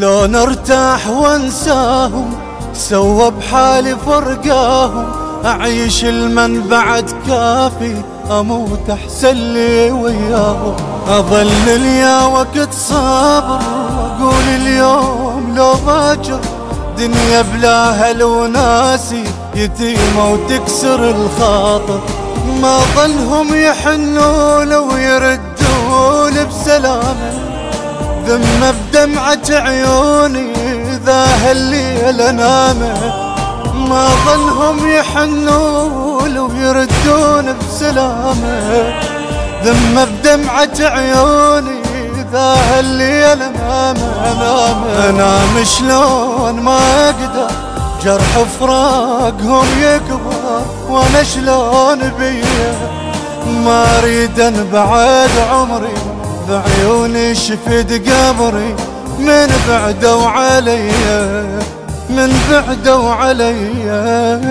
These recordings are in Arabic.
شلون ارتاح وانساهم، سوى بحالي فرقاهم، اعيش المن بعد كافي، اموت احسن لي وياهم. اظل ليا وقت صابر، واقول اليوم لو باكر دنيا بلا اهل وناسي، يتيمة وتكسر الخاطر. ما ظلهم يحنون ويردون بسلامه، ذمة بدمعة عيوني ذا هالليل انامه. ما ظلهم يحنون ويردون بسلامه، ذمة بدمعة عيوني ذا هالليل انامه. انام شلون ما اقدر، جرح فراقهم يكبر، وانا شلون بيه ما اريد انبعد عمري، بعيوني شفت قبري من بعدوا عليا، من بعدوا عليا.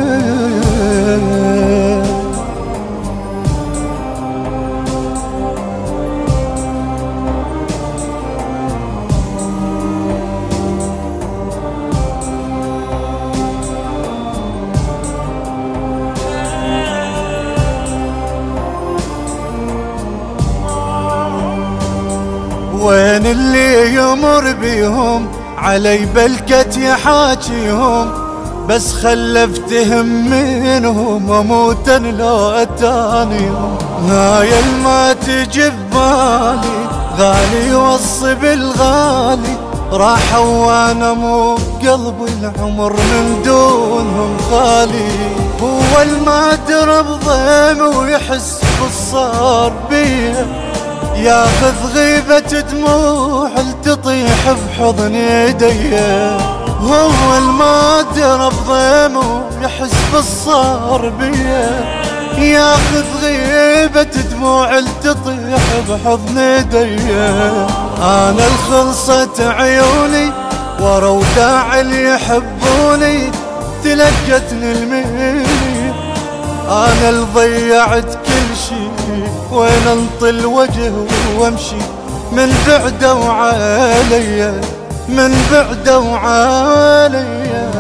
وين اللي يمر بيهم علي بلكت يحاكيهم، بس خلفتهم منهم اموت لو اتانيهم. هاي ما تجي ببالي، غالي وصي بالغالي، راحوا وانا مو بقلبي العمر من دونهم خالي. هو المادر بضيم ويحس بالصار بيه، ياخذ غيبة دموع تطيح بحضن يديه. هو المادر بضيمه يحس بالصار بيه، ياخذ غيبة دموع تطيح بحضن يديه. انا الخلصت عيوني ورا وداع اللي يحبوني، تلقتني الميل انا اللي ضيعت كل شي، وين انطل وجه وامشي من بعده وعليا، من بعده وعليا.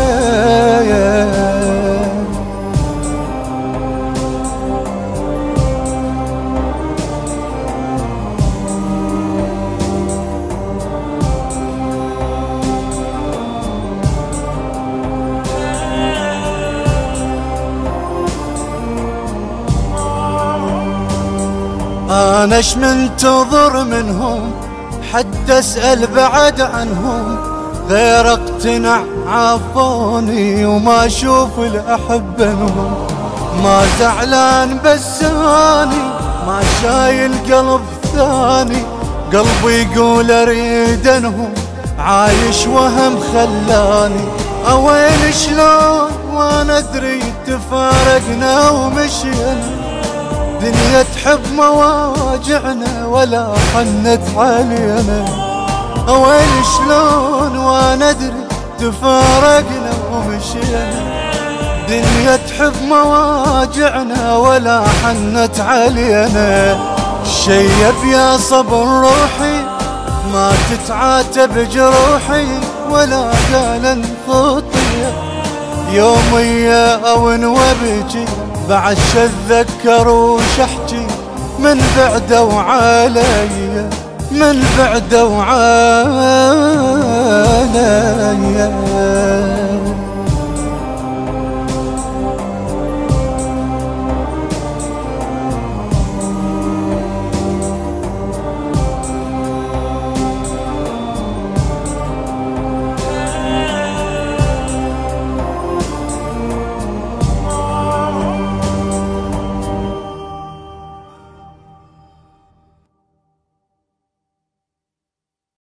انا اش منتظر منهم، حد اسأل بعد عنهم، غير اقتنع عافوني وما اشوف الاحبنهم. ما زعلان بس اني ما شايل قلب ثاني، قلبي يقول اريد انهم، عايش وهم خلاني. اوين شلون وانا ادري تفارقنا ومشينا، دنيا تحب مواجعنا ولا حنت علينا. وين شلون وانا ادري تفارقنا ومشينا، دنيا تحب مواجعنا ولا حنت علينا. شيب يا صبر روحي ما تتعاتب جروحي، ولا قال خطيه يومية او وبجي، بعد اتذكر وش احكي من بعده وعليا، من بعده وعليا.